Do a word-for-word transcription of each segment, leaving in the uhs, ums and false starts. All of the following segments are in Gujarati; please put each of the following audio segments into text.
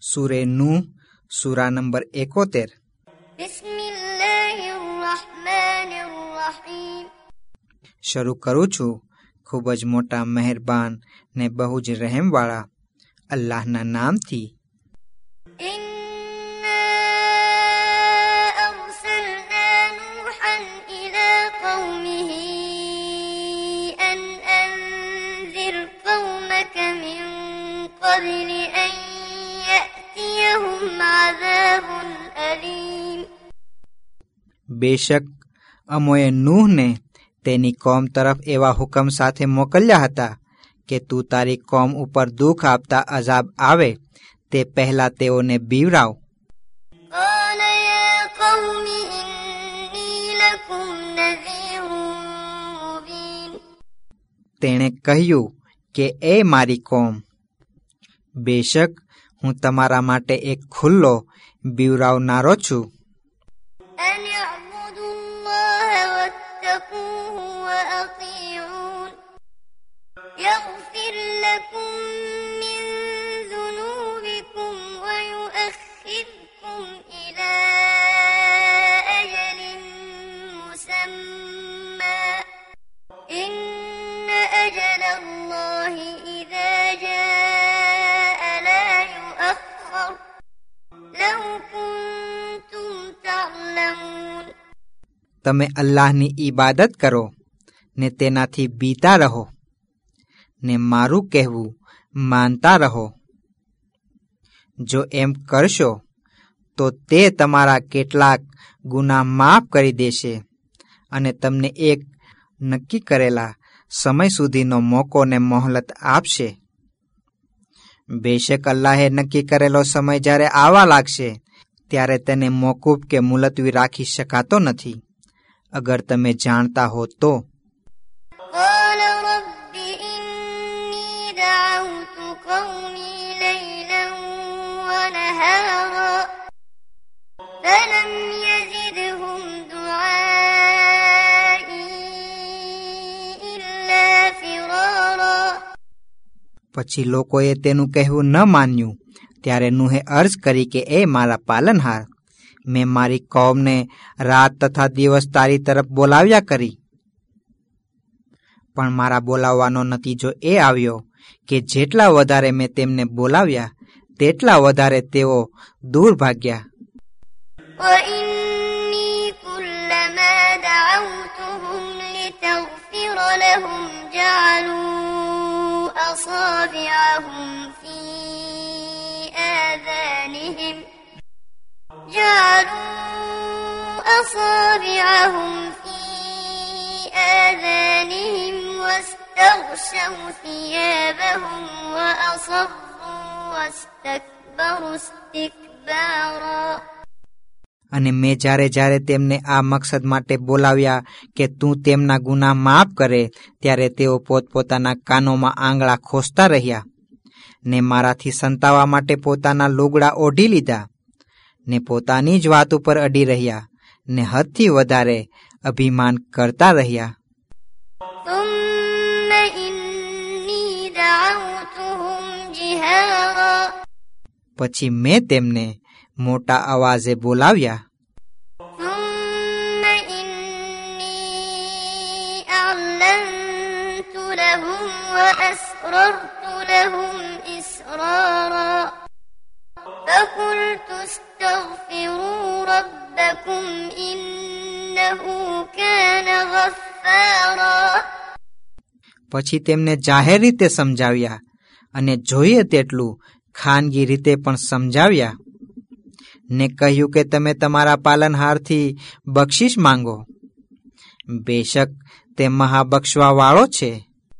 સૂરે નૂહ સૂરા નંબર એકોતેર. શરૂ કરું છું ખૂબ જ મોટા મહેરબાન ને બહુ જ રહેમવાળા અલ્લાહના નામથી. બેશક અમોએ નૂહને તેની કોમ તરફ એવા હુકમ સાથે મોકલ્યા હતા કે તું તારી કોમ ઉપર દુઃખ આપતા અઝાબ આવે તે પહેલા તેઓને બીવરાવ. તેણે કહ્યું કે એ મારી કોમ, બેશક હું તમારા માટે એક ખુલ્લો બીવરાવનારો છું. તમે અલ્લાહની ઈબાદત કરો ને તેનાથી બીતા રહો ને મારું કહેવું માનતા રહો. જો એમ કરશો તો તે તમારા કેટલાક ગુનાહ માફ કરી દેશે અને તમને એક નક્કી કરેલા સમય સુધીનો મોકો ને મોહલત આપશે. બેશક અલ્લાહે નક્કી કરેલો સમય જ્યારે આવવા લાગશે ત્યારે તેને મોકૂફ કે મુલતવી રાખી શકાતો નથી, અગર તમે જાણતા હો તો. પછી લોકોએ તેનું કહેવું ન માન્યું ત્યારે નૂહે અર્જ કરી કે એ મારા પાલનહાર, મેં મારી કૌમને રાત તથા દિવસ તારી તરફ બોલાવ્યા કરી, પણ મારા બોલાવવાનો નતીજો એ આવ્યો કે જેટલા વધારે મેં તેમને બોલાવ્યા તેટલા વધારે તેઓ દૂર ભાગ્યા. أصابعهم في آذانهم جعلوا أصابعهم في آذانهم واستغشوا ثيابهم وأصروا واستكبروا استكبارا. અને મેં જ્યારે જ્યારે તેમને આ મકસદ માટે બોલાવ્યા કે તું તેમના ગુનાહ માફ કરે ત્યારે તેઓ પોતપોતાના કાનોમાં આંગળા ખોસતા રહ્યા ને મારાથી સંતાવા માટે પોતાના લુગડા ઓઢી લીધા ને પોતાની જ વાત ઉપર અડી રહ્યા ને હદથી વધારે અભિમાન કરતા રહ્યા. પછી મેં તેમને મોટા અવાજે બોલાવ્યા. وأسررت لهم إسرارا فقلت استغفروا ربكم إنه كان غفارا. પછી તેમને જાહેર રીતે સમજાવ્યા અને જોઈએ તેટલું ખાનગી રીતે પણ સમજાવ્યા ને કહ્યું કે તમે તમારા પાલનહારથી બક્ષિશ માંગો, બેશક તે મહાબક્ષવા વાળો છે.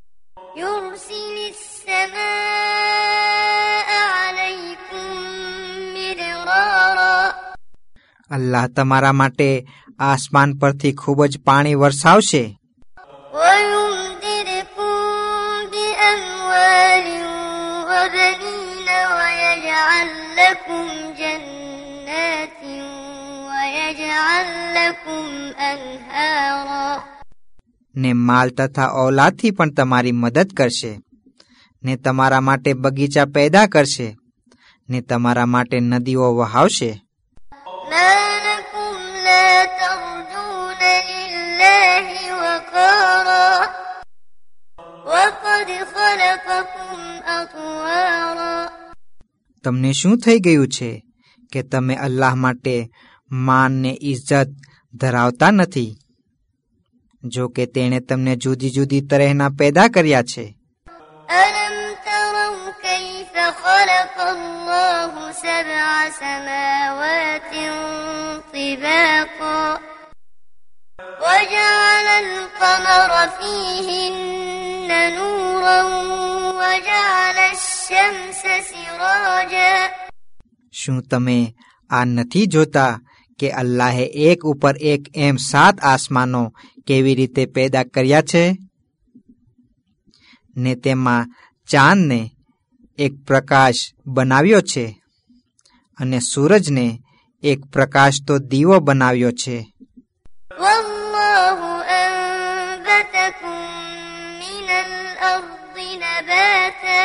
અલ્લાહ તમારા માટે આસમાન પરથી ખૂબ જ પાણી વરસાવશે. ને માલ તથા ઔલાદથી પણ તમારી મદદ કરશે ને તમારા માટે બગીચા પેદા કરશે ને તમારા માટે નદીઓ વહાવશે. ما لكم لا ترجون لله وقارا وقد خلقكم أطوارا. તમને શું થઈ ગયું છે કે તમે અલ્લાહ માટે માન ને ઇજ્જત ધરાવતા નથી, જો કે તેણે તમને જુદી જુદી તરહના પેદા કર્યા છે. ألم تروا كيف خلق الله سبع سماوات طباقا وجعل القمر فيهن نورا وجعل الشمس سراجا. શું તમે આ નથી જોતા કે અલ્લાહે એક ઉપર એક એમ સાત આસમાનો કેવી રીતે પેદા કર્યા છે, ને તેમાં ચાંદને એક પ્રકાશ બનાવ્યો છે અને સૂરજને એક પ્રકાશ તો દીવો બનાવ્યો છે. والله أنبتكم من الأرض نباتا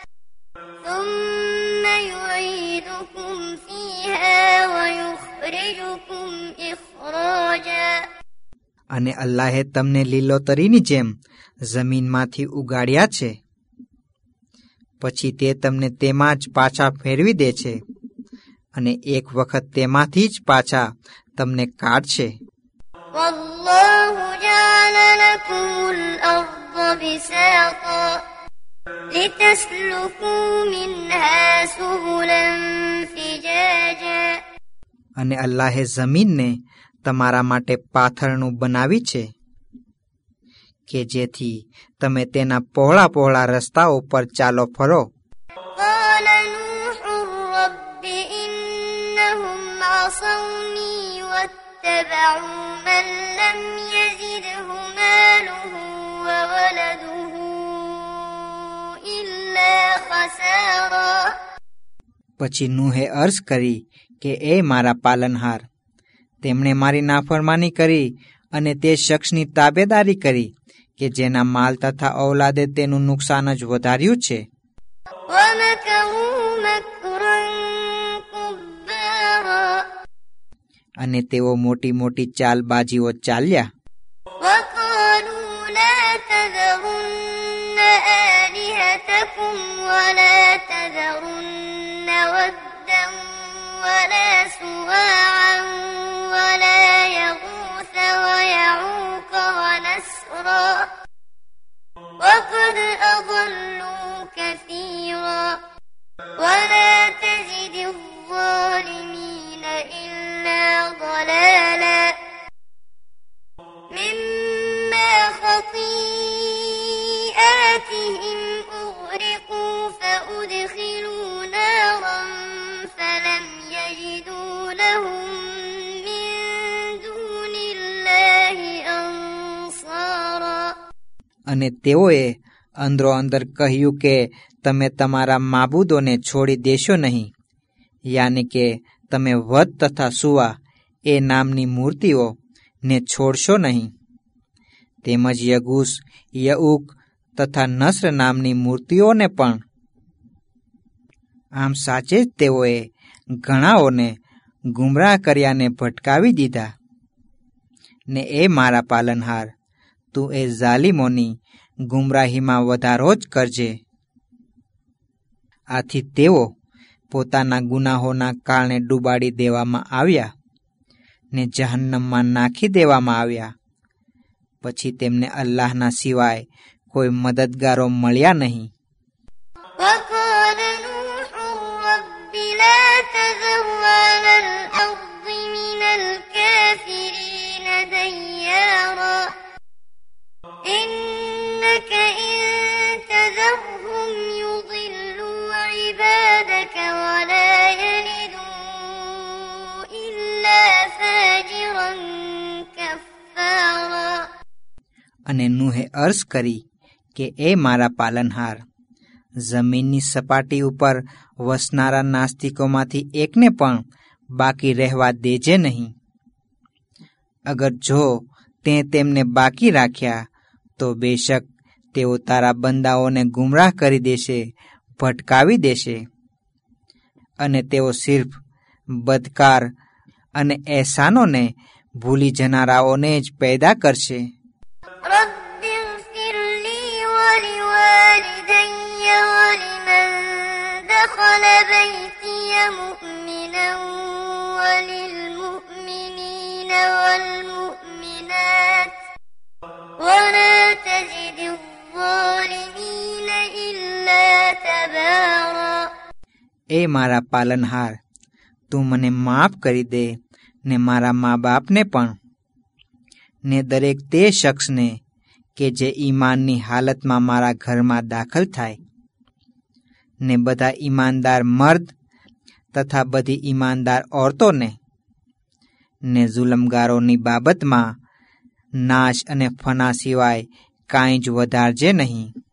ثم يعيدكم فيها ويخرجكم إخراجا. અને અલ્લાહે તમને લીલોતરીની જેમ જમીનમાંથી ઉગાડ્યા છે, પછી તે તમને તેમાં જ પાછા ફેરવી દે છે અને એક વખત તેમાંથી જ પાછા તમને કાઢશે. والله جعل لكم الأرض بساطا لتسلكوا منها سبلا فجاجا. અને અલ્લાહે જમીનને તમારા માટે પાથરણું બનાવી છે કે જેથી તમે તેના પહોળા પહોળા રસ્તાઓ પર ચાલો ફરો. قال نوح رب إنهم عصوني واتبعوا من لم يزده ماله وولده إلا خسارا. પછી નૂહે અર્જ કરી કે એ મારા પાલનહાર, તેમણે મારી નાફરમાની કરી અને તે શખ્સની તાબેદારી કરી કે જેના માલ તથા ઔલાદે તેનું નુકસાન જ વધાર્યું છે. ومكروا مكرا كبارا. અને તેઓ મોટી મોટી ચાલબાજીઓ ચાલ્યા. وقالوا لا تذرن آلهتكم ولا تذرن ودا ولا سواعا ولا يغوث ويعوق ونسرا وقد أضلوا كثيرا ولا تزد الظالمين إلا ضلالا. مما خطيئاتهم أغرقوا فأدخلوا نارا فلم يجدوا لهم من دون الله أنصارا. અને તેઓએ અંદરો અંદર કહ્યું કે તમે તમારા માબૂદોને છોડી દેશો નહીં, યાની કે તમે વદ તથા સુવા એ નામની મૂર્તિઓ ને છોડશો નહીં, તેમજ યગૂસ, યઉક તથા નસ્ર નામની મૂર્તિઓને પણ. આમ સાચે જ તેઓએ ઘણાઓને ગુમરાહ કર્યાને ભટકાવી દીધા. ને એ મારા પાલનહાર, તું એ ઝાલિમોની ગુમરાહીમાં વધારો જ કરજે. આથી તેઓ પોતાના ગુનાહોના કારણે ડૂબાડી દેવામાં આવ્યા ને જહન્નમમાં નાખી દેવામાં આવ્યા. પછી તેમને અલ્લાહના સિવાય કોઈ મદદગારો મળ્યા નહીં. وقال نوح رب لا تذر على الأرض من الكافرين ديارا إنك إن تذرهم يضلوا عبادك ولا يلدوا إلا فاجرا كفارا. અને નૂહે અર્જ કરી કે એ મારા પાલનહાર, જમીનની સપાટી ઉપર વસનારા નાસ્તિકોમાંથી એકને પણ બાકી રહેવા દેજે નહીં. અગર જો તે તેમને બાકી રાખ્યા તો બેશક તેઓ તારા બંદાઓને ગુમરાહ કરી દેશે, ભટકાવી દેશે. અને તેઓ સિર્ફ બદકાર અને એહસાનોને ભૂલી જનારાઓને જ પેદા કરશે. رب اغفر لي ولوالدي ولمن دخل بيتي مؤمنا وللمؤمنين والمؤمنات ولا تزد الظالمين إلا تبارا. એ મારા પાલનહાર, તું મને માફ કરી દે ને મારા મા બાપને પણ, ને દરેક તે શખ્સને કે જે ઈમાનની હાલતમાં મારા ઘરમાં દાખલ થાય, ને બધા ઈમાનદાર મર્દ તથા બધી ઈમાનદાર ઓરતોને, ને જુલમગારોની બાબતમાં નાશ અને ફના સિવાય કાંઈ જ વધારજે નહીં.